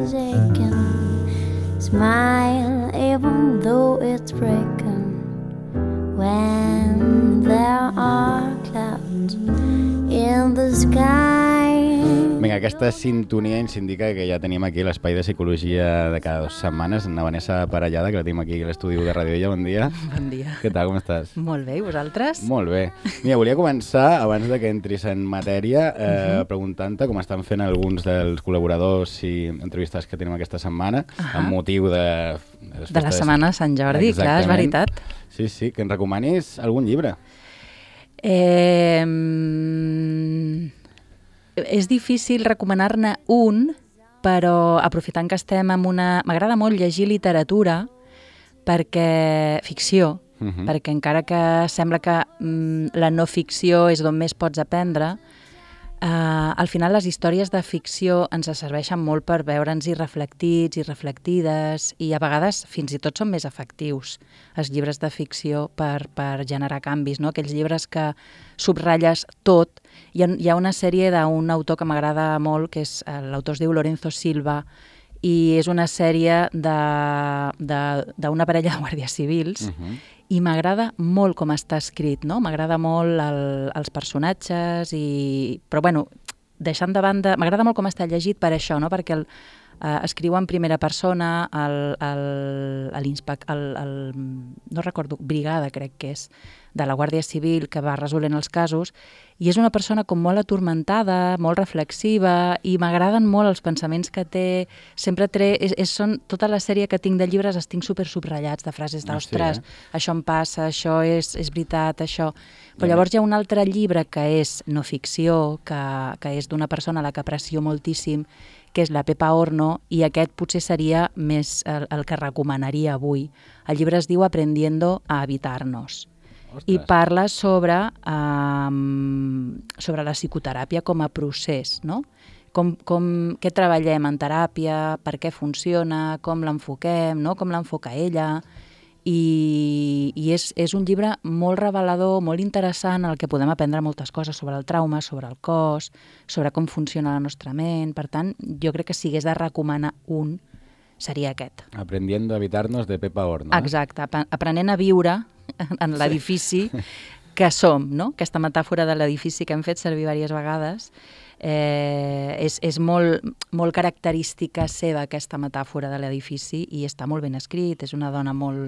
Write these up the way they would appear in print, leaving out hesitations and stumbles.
is aching. Smile even though it's breaking. When there are clouds in the sky. Vinga, aquesta sintonia ens indica que ja tenim aquí l'espai de psicologia de cada 2 setmanes, la Vanessa Parellada, que la tenim aquí a l'estudi de Ràdio Ella. Bon dia. Bon dia. Què tal, com estàs? Molt bé, i vosaltres? Molt bé. Mira, volia començar, abans de que entris en matèria, preguntant-te com estan fent alguns dels col·laboradors i entrevistes que tenim aquesta setmana, amb motiu de... De la setmana de Sant Jordi, clar, és veritat. Sí, sí, que ens recomanis algun llibre. És difícil recomanar-ne un, però aprofitant que estem en una... M'agrada molt llegir literatura, perquè... ficció, perquè encara que sembla que la no ficció és d'on més pots aprendre, al final les històries de ficció ens serveixen molt per veure'ns-hi reflectits i reflectides, i a vegades fins i tot són més efectius els llibres de ficció per generar canvis, no? Aquells llibres que subratlles tot. Hi ha una sèrie d'un autor que m'agrada molt, que és l'autor es diu Lorenzo Silva, i és una sèrie d'una parella de guàrdies civils, i m'agrada molt com està escrit, no? M'agrada molt els personatges, però bueno, deixant de banda, m'agrada molt com està llegit per això, no? Perquè escriu en primera persona, no recordo, brigada crec que és, de la Guàrdia Civil que va resolent els casos, i és una persona com molt atormentada, molt reflexiva, i m'agraden molt els pensaments que té. Sempre són tota la sèrie que tinc de llibres, els tinc super subratllats de frases d'ostres, això em passa, això és veritat, això. Però llavors hi ha un altre llibre que és no ficció, que és d'una persona a la que aprecio moltíssim, que és la Pepa Horno, i aquest potser seria més el que recomanaria avui. El llibre es diu Aprendiendo a Habitarnos. I parla sobre la psicoteràpia com a procés, no? Què treballem en teràpia, per què funciona, com l'enfoquem, no? Com l'enfoca ella. I és un llibre molt revelador, molt interessant, en el que podem aprendre moltes coses sobre el trauma, sobre el cos, sobre com funciona la nostra ment. Per tant, jo crec que si hagués de recomanar un, seria aquest. Aprendiendo a Habitarnos, de Pepa Horno. Exacte, aprenent a viure en l'edifici que som, no? Aquesta metàfora de l'edifici que hem fet servir diverses vegades és molt característica seva, aquesta metàfora de l'edifici, i està molt ben escrit, és una dona molt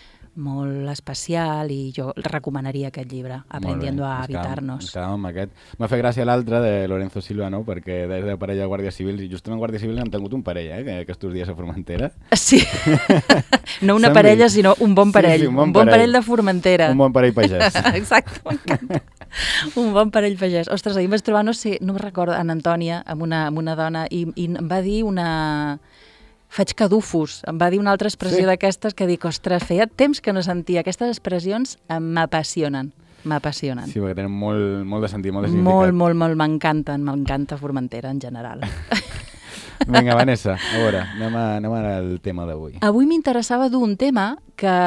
especial, i jo recomanaria aquest llibre, Aprendiendo a Habitarnos. Ens quedàvem amb aquest. M'ha fet gràcia l'altre, de Lorenzo Silva, no? Perquè des de parella de Guàrdia Civil, i justament Guàrdia Civil han tingut un parell, aquests dies a Formentera. Sí, no una parella, sinó un bon parell. Sí, un bon parell de Formentera. Un bon parell pagès. Exacte, m'encanta. Un bon parell pagès. Ostres, ahir em vaig trobar, no me'n recordo, en Antònia, amb una dona, i em va dir faig cadufos, em va dir una altra expressió d'aquestes que dic, ostres, feia temps que no sentia. Aquestes expressions m'apassionen. Sí, perquè tenen molt de sentit, molt de significat. Molt, m'encanta Formentera en general. Vinga, Vanessa, a veure, anem al tema d'avui. Avui m'interessava d'un tema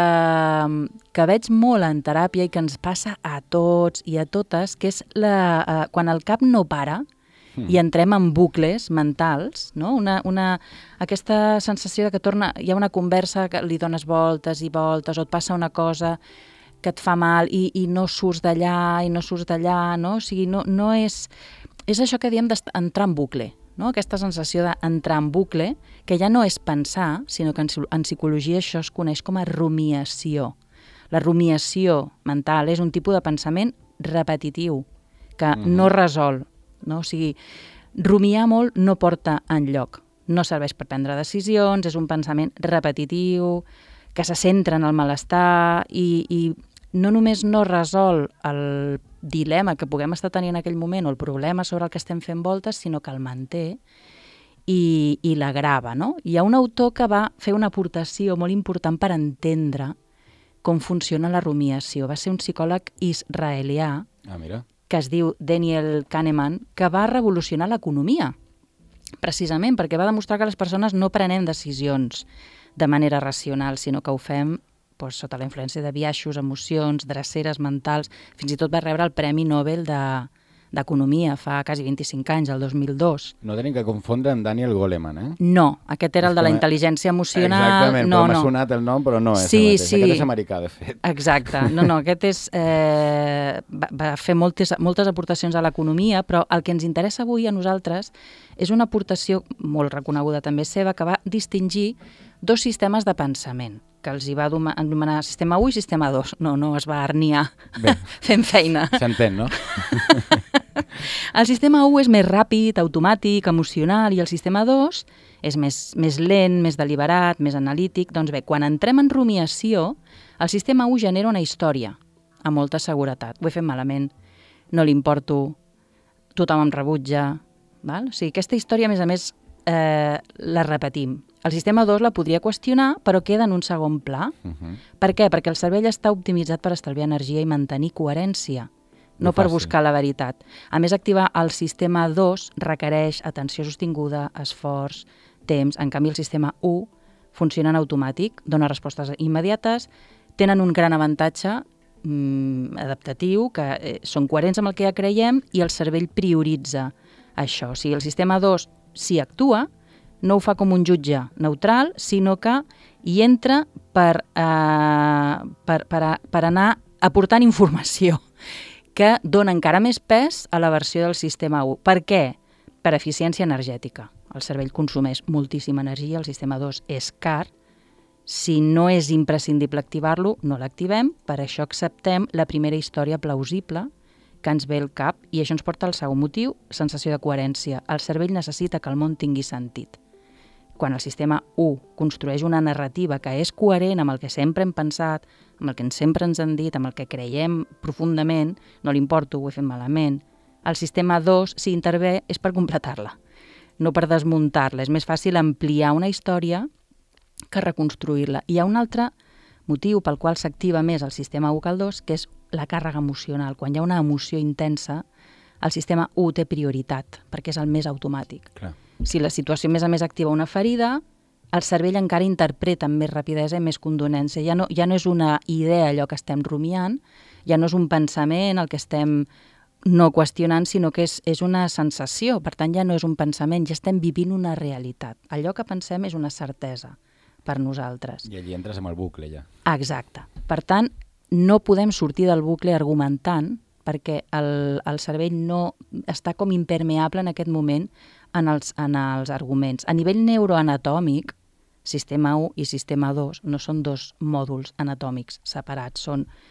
que veig molt en teràpia i que ens passa a tots i a totes, que és quan el cap no para, i entrem en bucles mentals, no? Aquesta sensació de que hi ha una conversa que li dones voltes i voltes, o et passa una cosa que et fa mal i no surts d'allà, no? O sigui, no és això que diem d'entrar en bucle, no? Aquesta sensació d'entrar en bucle, que ja no és pensar, sinó que en psicologia això es coneix com a rumiació. La rumiació mental és un tipus de pensament repetitiu, que no resol, no? O sigui, rumiar molt no porta enlloc, no serveix per prendre decisions, és un pensament repetitiu, que se centra en el malestar, i no només no resol el dilema que puguem estar tenint en aquell moment o el problema sobre el que estem fent voltes, sinó que el manté i l'agrava, no? Hi ha un autor que va fer una aportació molt important per entendre com funciona la rumiació. Va ser un psicòleg israelià, que es diu Daniel Kahneman, que va revolucionar l'economia, precisament perquè va demostrar que les persones no prenem decisions de manera racional, sinó que ho fem sota la influència de biaixos, emocions, dreceres mentals. Fins i tot va rebre el Premi Nobel d'Economia fa quasi 25 anys, el 2002. No tenim que confondre amb Daniel Goleman, eh? No, aquest era el de la intel·ligència emocional. Exactament, però m'ha sonat el nom, però no és el mateix. Aquest és americà, de fet. Exacte. No, aquest és... va fer moltes aportacions a l'economia, però el que ens interessa avui a nosaltres és una aportació molt reconeguda també seva, que va distingir dos sistemes de pensament, que els hi va anomenar sistema 1 i sistema 2. No es va herniar fent feina. S'entén, no? El sistema 1 és més ràpid, automàtic, emocional, i el sistema 2 és més lent, més deliberat, més analític. Doncs bé, quan entrem en rumiació, el sistema 1 genera una història, amb molta seguretat. Ho he fet malament, no li importo, tothom em rebutja. Val? O sigui, aquesta història, a més, la repetim. El sistema 2 la podria qüestionar, però queda en un segon pla. Per què? Perquè el cervell està optimitzat per estalviar energia i mantenir coherència, no per buscar la veritat. A més, activar el sistema 2 requereix atenció sostinguda, esforç, temps. En canvi, el sistema 1 funciona en automàtic, dona respostes immediates, tenen un gran avantatge adaptatiu, que són coherents amb el que ja creiem, i el cervell prioritza això. O sigui, el sistema 2, si actua, no ho fa com un jutge neutral, sinó que hi entra per anar aportant informació que dona encara més pes a la versió del sistema 1. Per què? Per eficiència energètica. El cervell consumeix moltíssima energia, el sistema 2 és car. Si no és imprescindible activar-lo, no l'activem, per això acceptem la primera història plausible que ens ve al cap, i això ens porta al segon motiu, sensació de coherència. El cervell necessita que el món tingui sentit. Quan el sistema 1 construeix una narrativa que és coherent amb el que sempre hem pensat, amb el que sempre ens han dit, amb el que creiem profundament, no li importo, ho he fet malament, el sistema 2, si intervé, és per completar-la, no per desmuntar-la. És més fàcil ampliar una història que reconstruir-la. Hi ha un altre motiu pel qual s'activa més el sistema 1 que el 2, que és la càrrega emocional. Quan hi ha una emoció intensa, el sistema 1 té prioritat, perquè és el més automàtic. Clar. Si la situació, a més activa una ferida, el cervell encara interpreta amb més rapidesa i més condonència. Ja no és una idea allò que estem rumiant, ja no és un pensament el que estem no qüestionant, sinó que és una sensació. Per tant, ja no és un pensament, ja estem vivint una realitat. Allò que pensem és una certesa per nosaltres. I allí entres amb el bucle, ja. Exacte. Per tant, no podem sortir del bucle argumentant, perquè el cervell no està com impermeable en aquest moment en els arguments. A nivell neuroanatòmic, sistema 1 i sistema 2 no són dos mòduls anatòmics separats,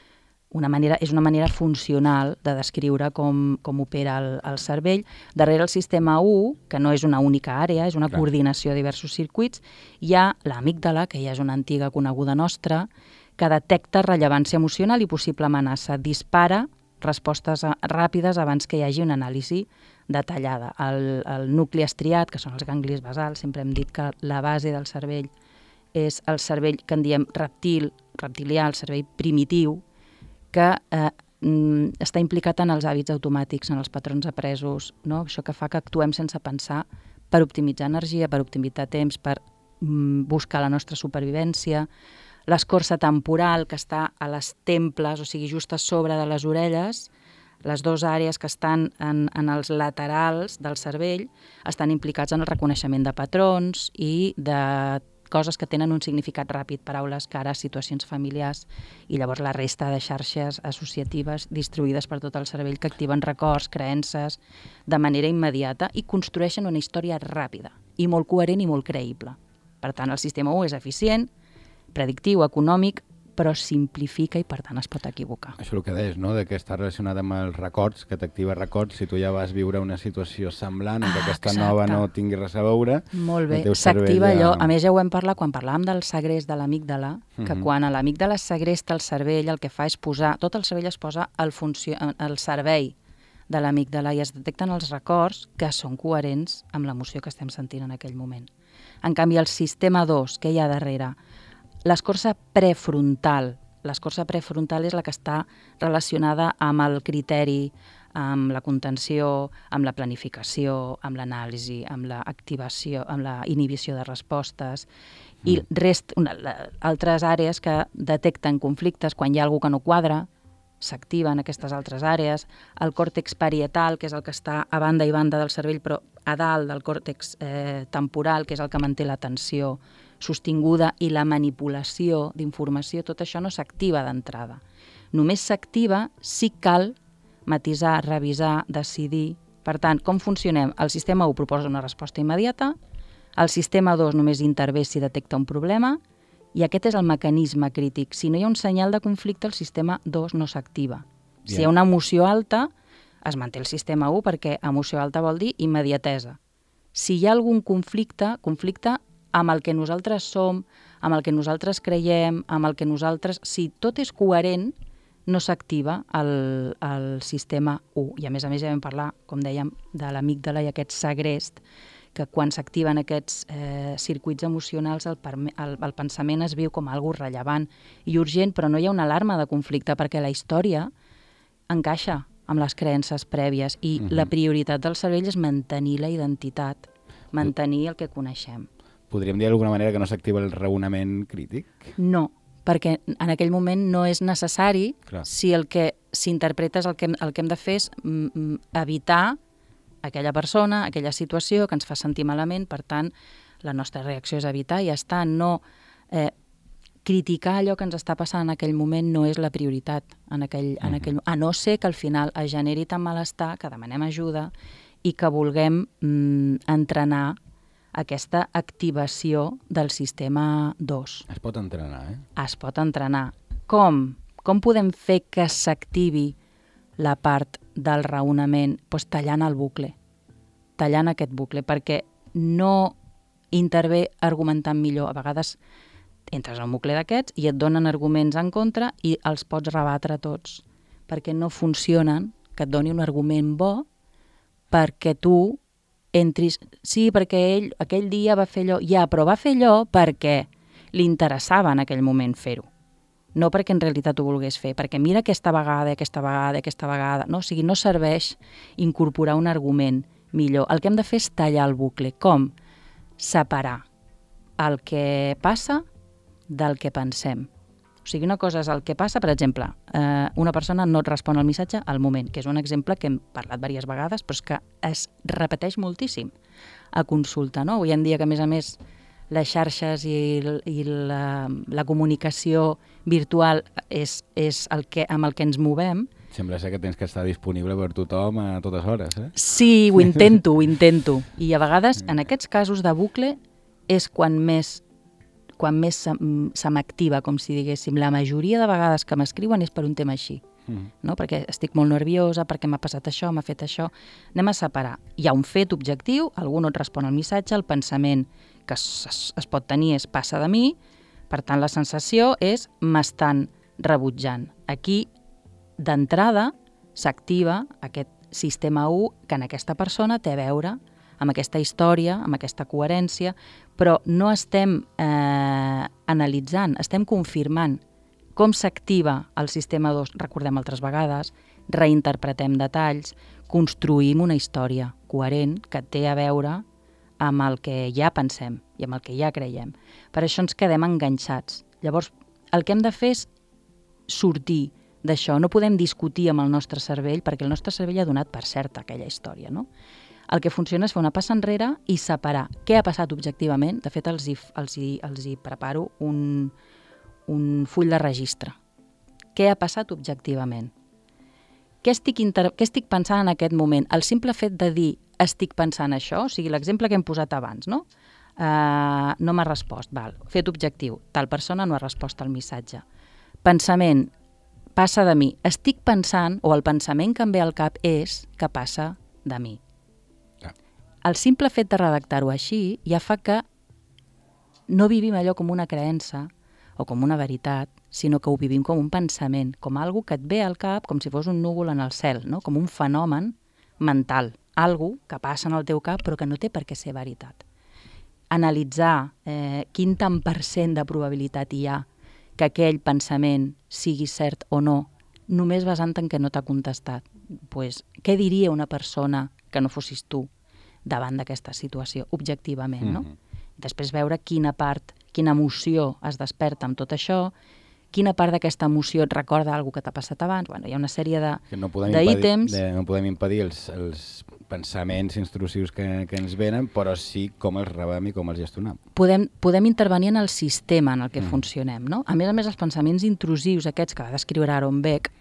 és una manera funcional de descriure com opera el cervell. Darrere el sistema 1, que no és una única àrea, és una coordinació de diversos circuits, hi ha l'amígdala, que ja és una antiga coneguda nostra, que detecta rellevància emocional i possible amenaça. Dispara respostes ràpides abans que hi hagi una anàlisi detallada. El nucli estriat, que són els ganglis basals, sempre hem dit que la base del cervell és el cervell que en diem reptilià, el cervell primitiu, que està implicat en els hàbits automàtics, en els patrons apresos, no? Això que fa que actuem sense pensar per optimitzar energia, per optimitzar temps, per buscar la nostra supervivència. L'escorça temporal, que està a les temples, o sigui, just a sobre de les orelles, les dues àrees que estan en els laterals del cervell estan implicats en el reconeixement de patrons i de coses que tenen un significat ràpid, paraules, cares, situacions familiars, i llavors la resta de xarxes associatives distribuïdes per tot el cervell que activen records, creences, de manera immediata i construeixen una història ràpida i molt coherent i molt creïble. Per tant, el sistema 1 és eficient, predictiu, econòmic, però simplifica i, per tant, es pot equivocar. Això el que deies, no?, de que està relacionat amb els records, que t'activa records, si tu ja vas viure una situació semblant, en que aquesta nova no tingui res a veure... Molt bé, s'activa allò. A més, ja ho hem parlat quan parlàvem del segrest de l'amígdala, que quan a l'amígdala segresta el cervell, el que fa és posar... Tot el cervell es posa al servei de l'amígdala i es detecten els records que són coherents amb l'emoció que estem sentint en aquell moment. En canvi, el sistema 2, que hi ha darrere, l'escorça prefrontal. L'escorça prefrontal és la que està relacionada amb el criteri, amb la contenció, amb la planificació, amb l'anàlisi, amb l'activació, amb la inhibició de respostes i altres àrees que detecten conflictes quan hi ha algú que no quadra, s'activen aquestes altres àrees, el còrtex parietal, que és el que està a banda i banda del cervell, però a dalt del còrtex temporal, que és el que manté l'atenció sostinguda i la manipulació d'informació, tot això no s'activa d'entrada. Només s'activa si cal matisar, revisar, decidir. Per tant, com funcionem? El sistema 1 proposa una resposta immediata, el sistema 2 només intervé si detecta un problema, i aquest és el mecanisme crític. Si no hi ha un senyal de conflicte, el sistema 2 no s'activa. Si hi ha una emoció alta, es manté el sistema 1 perquè emoció alta vol dir immediatesa. Si hi ha algun conflicte amb el que nosaltres som, amb el que nosaltres creiem, amb el que nosaltres... Si tot és coherent, no s'activa el sistema 1. I a més ja vam parlar, com dèiem, de l'amígdala i aquest segrest, que quan s'activen aquests circuits emocionals el pensament es viu com algo rellevant i urgent, però no hi ha una alarma de conflicte perquè la història encaixa amb les creences prèvies i la prioritat del cervell és mantenir la identitat, mantenir el que coneixem. Podríem dir d'alguna manera que no s'activa el raonament crític? No, perquè en aquell moment no és necessari. Clar. Si el que s'interpreta és el que hem de fer és evitar aquella persona, aquella situació que ens fa sentir malament, per tant, la nostra reacció és evitar i ja està, no criticar allò que ens està passant en aquell moment no és la prioritat en aquell a no ser que al final es generi tant malestar que demanem ajuda i que vulguem entrenar aquesta activació del sistema 2. Es pot entrenar, Es pot entrenar. Com? Com podem fer que s'activi la part del raonament? Doncs tallant el bucle, tallant aquest bucle, perquè no intervé argumentant millor. A vegades entres en un bucle d'aquests i et donen arguments en contra i els pots rebatre tots, perquè no funcionen, que et doni un argument bo perquè tu entris... Sí, perquè ell aquell dia va fer allò, però va fer allò perquè li interessava en aquell moment fer-ho. No perquè en realitat ho volgués fer, perquè mira aquesta vegada, no? O sigui, no serveix incorporar un argument millor. El que hem de fer és tallar el bucle. Com? Separar el que passa del que pensem. O sigui, una cosa és el que passa, per exemple, una persona no et respon al missatge al moment, que és un exemple que hem parlat diverses vegades, però és que es repeteix moltíssim a consulta, no? Avui en dia que, a més, les xarxes i la comunicació virtual és amb el que ens movem. Sembla ser que tens que estar disponible per tothom a totes hores, Sí, ho intento. I a vegades, en aquests casos de bucle, és quan més se m'activa, com si diguéssim. La majoria de vegades que m'escriuen és per un tema així, no? Perquè estic molt nerviosa, perquè m'ha passat això, m'ha fet això. Anem a separar. Hi ha un fet objectiu, algú no et respon al missatge, el pensament que es pot tenir és passa de mi, per tant la sensació és m'estan rebutjant. Aquí, d'entrada, s'activa aquest sistema 1 que en aquesta persona té a veure amb aquesta història, amb aquesta coherència, però no estem analitzant, estem confirmant com s'activa el sistema 2, recordem altres vegades, reinterpretem detalls, construïm una història coherent que té a veure amb el que ja pensem i amb el que ja creiem. Per això ens quedem enganxats. Llavors, el que hem de fer és sortir d'això. No podem discutir amb el nostre cervell perquè el nostre cervell ha donat per certa aquella història, no? El que funciona és fer una passa enrere i separar què ha passat objectivament. De fet, els hi preparo un full de registre. Què ha passat objectivament? Què estic pensant en aquest moment? El simple fet de dir estic pensant això, o sigui, l'exemple que hem posat abans, no? No m'ha respost, val. Fet objectiu, tal persona no ha respost al missatge. Pensament, passa de mi. Estic pensant, o el pensament que em ve al cap és que passa de mi. El simple fet de redactar-ho així ja fa que no vivim allò com una creença o com una veritat, sinó que ho vivim com un pensament, com algo que et ve al cap com si fos un núvol en el cel, no? Com un fenomen mental, algo que passa en el teu cap però que no té per què ser veritat. Analitzar quin tant % de probabilitat hi ha que aquell pensament sigui cert o no, només basant en què no t'ha contestat. Pues, què diria una persona que no fossis tu davant d'aquesta situació, objectivament, no? Després veure quina emoció es desperta amb tot això, quina part d'aquesta emoció et recorda alguna que t'ha passat abans. Bueno, hi ha una sèrie d'ítems. No podem impedir els pensaments intrusius que ens venen, però sí com els rebem i com els gestionem. Podem intervenir en el sistema en el que funcionem, no? A més, els pensaments intrusius aquests que va descriure Aaron Beck,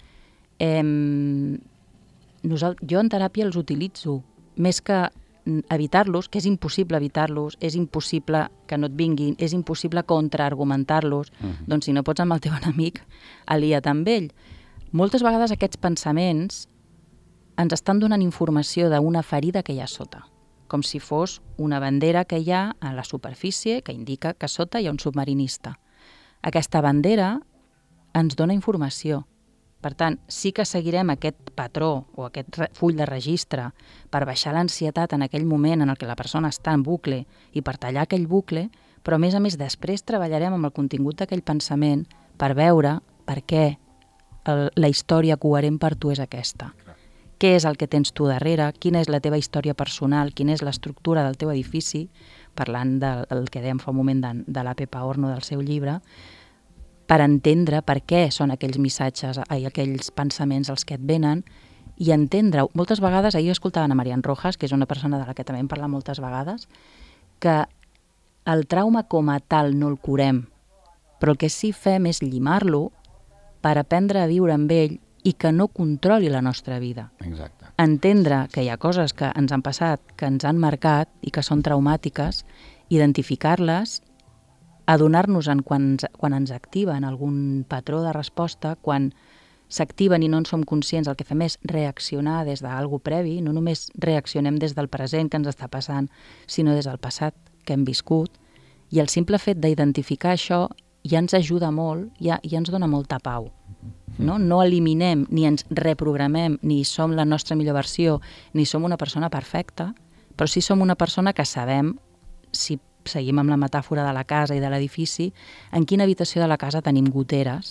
jo en teràpia els utilitzo més que evitar-los, que és impossible evitar-los, és impossible que no et vinguin, és impossible contraargumentar-los, doncs si no pots amb el teu enemic, alia't amb ell. Moltes vegades aquests pensaments ens estan donant informació d'una ferida que hi ha sota, com si fos una bandera que hi ha a la superfície que indica que sota hi ha un submarinista. Aquesta bandera ens dona informació. Per tant, sí que seguirem aquest patró o aquest full de registre per baixar l'ansietat en aquell moment en el que la persona està en bucle i per tallar aquell bucle, però a més després treballarem amb el contingut d'aquell pensament per veure per què la història coherent per tu és aquesta. Què és el que tens tu darrere, quina és la teva història personal, quina és l'estructura del teu edifici, parlant del que dèiem fa un moment de la Pepa Horno del seu llibre, per entendre per què són aquells missatges, aquells pensaments els que et venen, i entendre, moltes vegades, ahir escoltava a Marian Rojas, que és una persona de la que també hem parlat moltes vegades, que el trauma com a tal no el curem, però el que sí fem és llimar-lo per aprendre a viure amb ell i que no controli la nostra vida. Exacte. Entendre que hi ha coses que ens han passat, que ens han marcat i que són traumàtiques, identificar-les, adonar-nos-en quan ens activen algun patró de resposta, quan s'activen i no en som conscients, el que fem és reaccionar des d'algú previ, no només reaccionem des del present que ens està passant, sinó des del passat que hem viscut, i el simple fet d'identificar això ja ens ajuda molt, ja ens dona molta pau. No eliminem, ni ens reprogramem, ni som la nostra millor versió, ni som una persona perfecta, però sí som una persona que sabem, si seguim amb la metàfora de la casa i de l'edifici, en quina habitació de la casa tenim goteres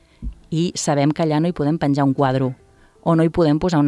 i sabem que allà no hi podem penjar un quadre o no hi podem posar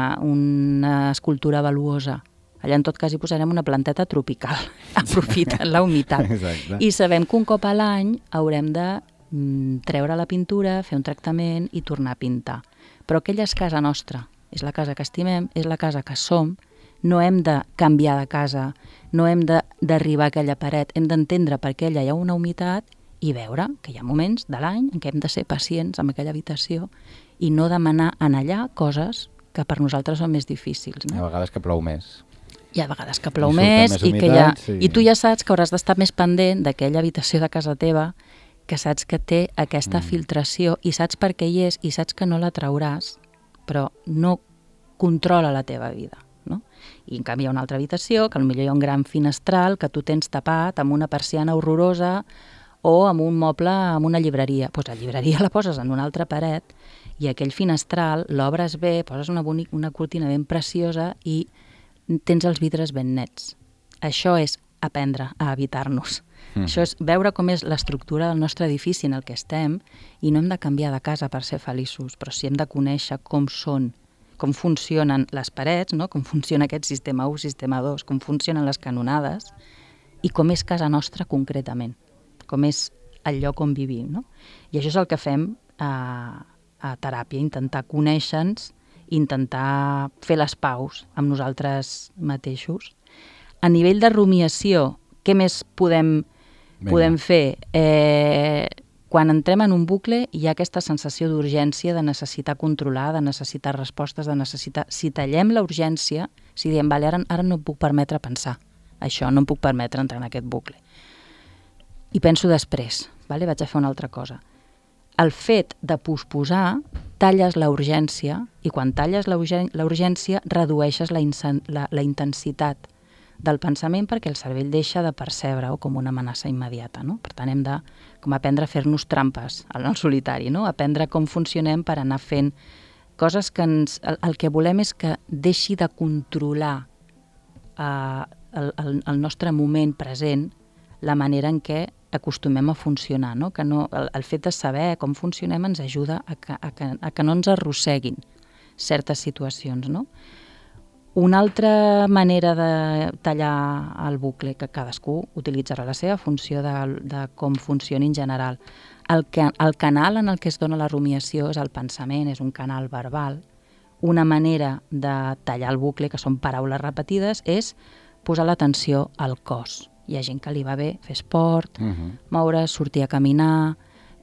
una escultura valuosa. Allà en tot cas hi posarem una planteta tropical, aprofitant la humitat. I sabem que un cop a l'any haurem de treure la pintura, fer un tractament i tornar a pintar. Però aquella és casa nostra, és la casa que estimem, és la casa que som. No hem de canviar de casa, no hem d'arribar a aquella paret, hem d'entendre per què allà hi ha una humitat i veure que hi ha moments de l'any en què hem de ser pacients amb aquella habitació i no demanar en allà coses que per nosaltres són més difícils. Hi ha vegades que plou més. Hi ha vegades que plou més i tu ja saps que hauràs d'estar més pendent d'aquella habitació de casa teva, que saps que té aquesta filtració i saps per què hi és i saps que no la trauràs, però no controla la teva vida. No? I en canvi hi ha una altra habitació que potser hi ha un gran finestral que tu tens tapat amb una persiana horrorosa o amb un moble, amb una llibreria. Doncs la llibreria la poses en una altra paret i aquell finestral l'obres bé, poses una cortina ben preciosa i tens els vidres ben nets. Això és aprendre a evitar-nos. Això és veure com és l'estructura del nostre edifici en el que estem i no hem de canviar de casa per ser feliços, però sí hem de conèixer com funcionen les parets, no? Com funciona aquest sistema 1, sistema 2, com funcionen les canonades i com és casa nostra concretament, com és el lloc on vivim. No? I això és el que fem a teràpia, intentar conèixer-nos, intentar fer les paus amb nosaltres mateixos. A nivell de rumiació, què més podem fer? Quan entrem en un bucle hi ha aquesta sensació d'urgència, de necessitar controlar, de necessitar respostes, de necessitar... Si tallem la urgència, si diem, vale, ara no em puc permetre pensar això, no em puc permetre entrar en aquest bucle. I penso després, vale? Vaig a fer una altra cosa. El fet de posposar, talles la urgència i quan talles la urgència redueixes la intensitat del pensament perquè el cervell deixa de percebre-ho com una amenaça immediata. No? Per tant, hem de aprendre a fer-nos trampes al solitari, no? Aprendre com funcionem per anar fent coses que el que volem és que deixi de controlar el nostre moment present, la manera en què acostumem a funcionar. No? Que el fet de saber com funcionem ens ajuda a que no ens arrosseguin certes situacions. No? Una altra manera de tallar el bucle, que cadascú utilitzarà la seva funció de com funcioni en general. el canal en el que es dona la rumiació és el pensament, és un canal verbal. Una manera de tallar el bucle, que són paraules repetides, és posar l'atenció al cos. Hi ha gent que li va bé fer esport, moure's, sortir a caminar,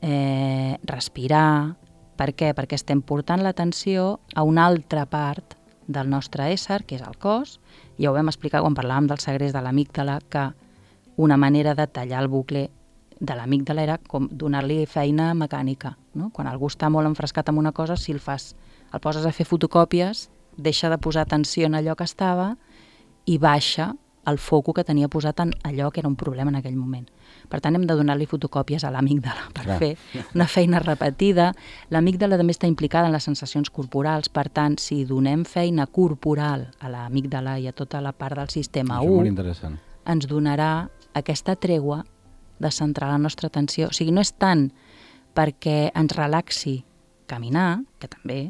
respirar. Per què? Perquè estem portant l'atenció a una altra part del nostre ésser, que és el cos. Ja ho vam explicar quan parlàvem del segrest de l'amígdala, que una manera de tallar el bucle de l'amígdala era com donar-li feina mecànica. No? Quan algú està molt enfrescat en una cosa, si el poses a fer fotocòpies, deixa de posar atenció en allò que estava i baixa el foco que tenia posat en allò que era un problema en aquell moment. Per tant, hem de donar-li fotocòpies a l'amígdala per fer una feina repetida. L'amígdala també està implicada en les sensacions corporals, per tant, si donem feina corporal a l'amígdala i a tota la part del sistema 1, ens donarà aquesta tregua de centrar la nostra atenció. O sigui, no és tant perquè ens relaxi caminar, que també,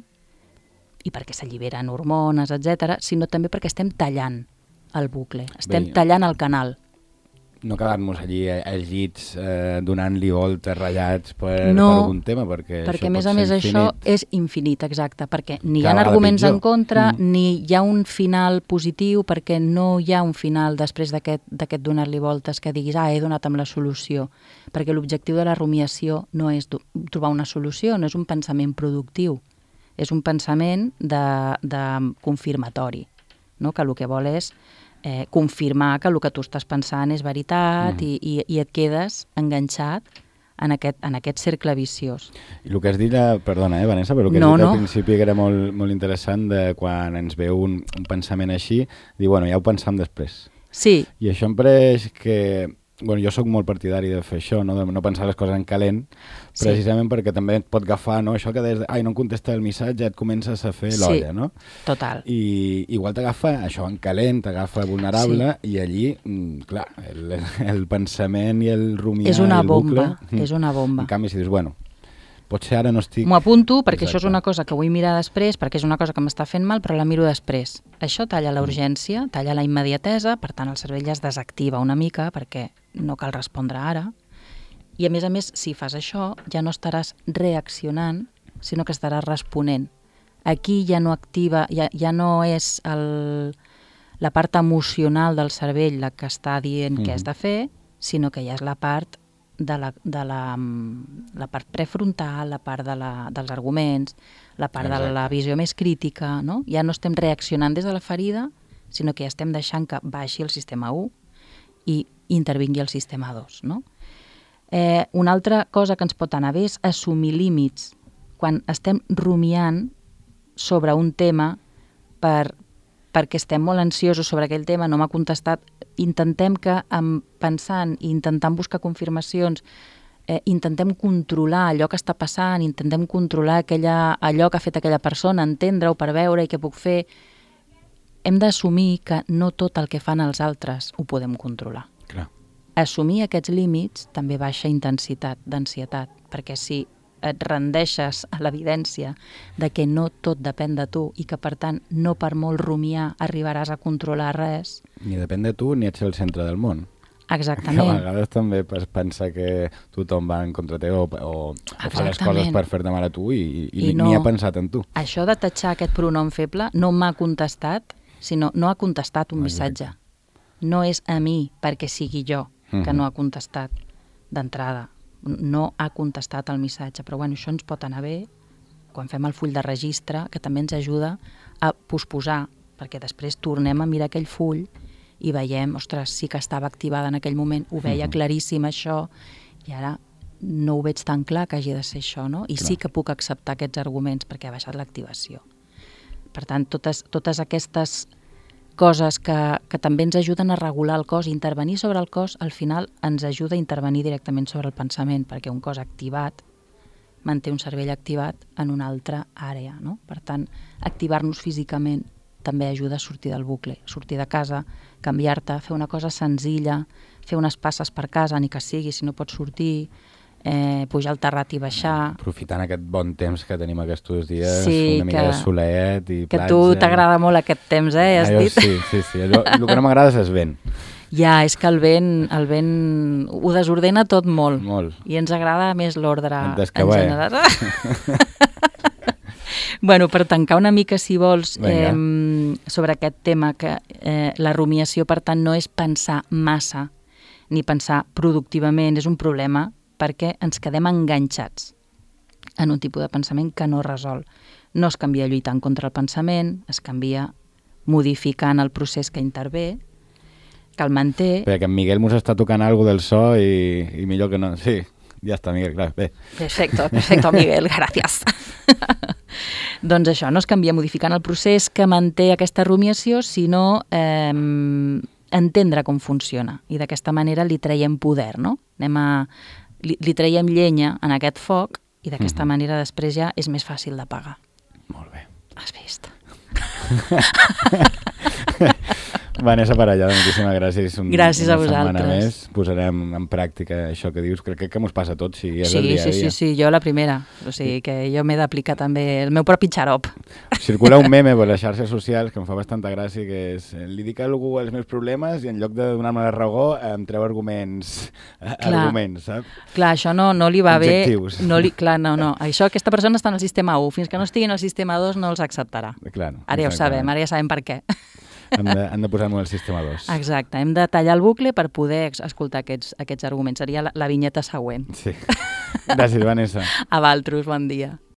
i perquè s'alliberen hormones, etc., sinó també perquè estem tallant el bucle, estem tallant el canal. No quedar-nos allí agits donant-li voltes, ratllats per algun tema, perquè a més això és infinit, exacte, perquè ni hi ha arguments en contra, ni hi ha un final positiu, perquè no hi ha un final després d'aquest donar-li voltes que diguis, he donat amb la solució, perquè l'objectiu de la rumiació no és trobar una solució, no és un pensament productiu, és un pensament de confirmatori, no? Que el que vol és confirmar que el que tu estàs pensant és veritat i et quedes enganxat en aquest cercle viciós. I el que has dit, perdona, Vanessa, però el que has dit al principi que era molt interessant de quan ens ve un pensament així, dir, bueno, ja ho pensam després. Sí. I això em pareix que... Bueno, jo sóc molt partidari de fer això, no? De no pensar les coses en calent, precisament perquè també et pot agafar, no? Això que des de, no em contesta el missatge, et comences a fer l'olla, no? Total. I igual t'agafa això en calent, t'agafa vulnerable, i allí, clar, el pensament i el rumiar... És una bomba, és una bomba. En canvi, si dius, bueno, potser ara no estic... M'ho apunto perquè això és una cosa que vull mirar després, perquè és una cosa que m'està fent mal, però la miro després. Això talla la urgència, talla la immediatesa, per tant el cervell ja es desactiva una mica perquè no cal respondre ara. I a més, si fas això, ja no estaràs reaccionant, sinó que estaràs responent. Aquí ja no activa, ja no és la part emocional del cervell la que està dient què has de fer, sinó que ja és la part de la part prefrontal, la part dels arguments, la part de la visió més crítica, no? Ja no estem reaccionant des de la ferida, sinó que ja estem deixant que baixi el sistema 1 i intervingui el sistema 2, no? Una altra cosa que ens pot anar bé és assumir límits. Quan estem rumiant sobre un tema perquè estem molt ansiosos sobre aquell tema, no m'ha contestat, intentem que, pensant i intentant buscar confirmacions, intentem controlar allò que està passant, intentem controlar allò que ha fet aquella persona, entendre-ho per veure i què puc fer. Hem d'assumir que no tot el que fan els altres ho podem controlar. Clar. Assumir aquests límits també baixa intensitat d'ansietat, perquè si et rendeixes a l'evidència de que no tot depèn de tu i que, per tant, no per molt rumiar arribaràs a controlar res... Ni depèn de tu ni ets el centre del món. Exactament. Que a vegades també pensa que tothom va en contra teu o fa les coses per fer-te mal a tu i ni ha pensat en tu. Això de tatxar aquest pronom feble no m'ha contestat, sinó no ha contestat un missatge. No és a mi perquè sigui jo que no ha contestat d'entrada. No ha contestat el missatge, però bueno, això ens pot anar bé quan fem el full de registre, que també ens ajuda a posposar, perquè després tornem a mirar aquell full i veiem, ostres, sí que estava activada en aquell moment, ho veia claríssim això, i ara no ho veig tan clar que hagi de ser això, no? I sí que puc acceptar aquests arguments perquè ha baixat l'activació. Per tant, totes aquestes coses que també ens ajuden a regular el cos, intervenir sobre el cos, al final ens ajuda a intervenir directament sobre el pensament, perquè un cos activat manté un cervell activat en una altra àrea, no? Per tant, activar-nos físicament també ajuda a sortir del bucle, sortir de casa, canviar-te, fer una cosa senzilla, fer unes passes per casa, ni que sigui, si no pots sortir, pujar al terrat i baixar. Aprofitant aquest bon temps que tenim aquests dies, una mica de solet i platja. Que a tu t'agrada molt aquest temps, has dit? Sí. El que no m'agrada és el vent. Ja, és que el vent ho desordena tot molt. Molt. I ens agrada més l'ordre en bé. general. Bueno, per tancar una mica, si vols, sobre aquest tema, que la rumiació, per tant, no és pensar massa ni pensar productivament, és un problema perquè ens quedem enganxats en un tipus de pensament que no resol. No es canvia lluitant contra el pensament, es canvia modificant el procés que intervé, que el manté... Perquè en Miguel mos està tocant alguna del so i millor que no... Sí, ja està, Miguel, clar, bé. Perfecto, Miguel, gràcies. Doncs això, no es canvia modificant el procés que manté aquesta rumiació, sinó entendre com funciona. I d'aquesta manera li traiem poder, no? Li traiem llenya en aquest foc i d'aquesta manera després ja és més fàcil d'apagar. Molt bé. Has vist? Vanessa Parellada, moltíssimes gràcies. Gràcies a una setmana vosaltres. més. Posarem en pràctica això que dius. Crec que mos passa a tots, és Sí, el dia a dia. sí, jo la primera. O sigui que jo m'he d'aplicar també el meu propi xarop. Circula un meme per les xarxes socials que em fa bastanta gràcia, que és li dic a algú els meus problemes i en lloc de donar-me la raó em treu arguments, saps? Clar, això no li va Objectius. bé. Clar, no. Això, aquesta persona està en el sistema 1. Fins que no estigui en el sistema 2 no els acceptarà. Clar, Ara ja ho sabem, ara ja sabem per què. Han de posar-m'ho al sistema 2. Exacte, hem de tallar el bucle per poder escoltar aquests arguments. Seria la vinyeta següent. Sí. Gràcies, Vanessa. A Valtros, bon dia.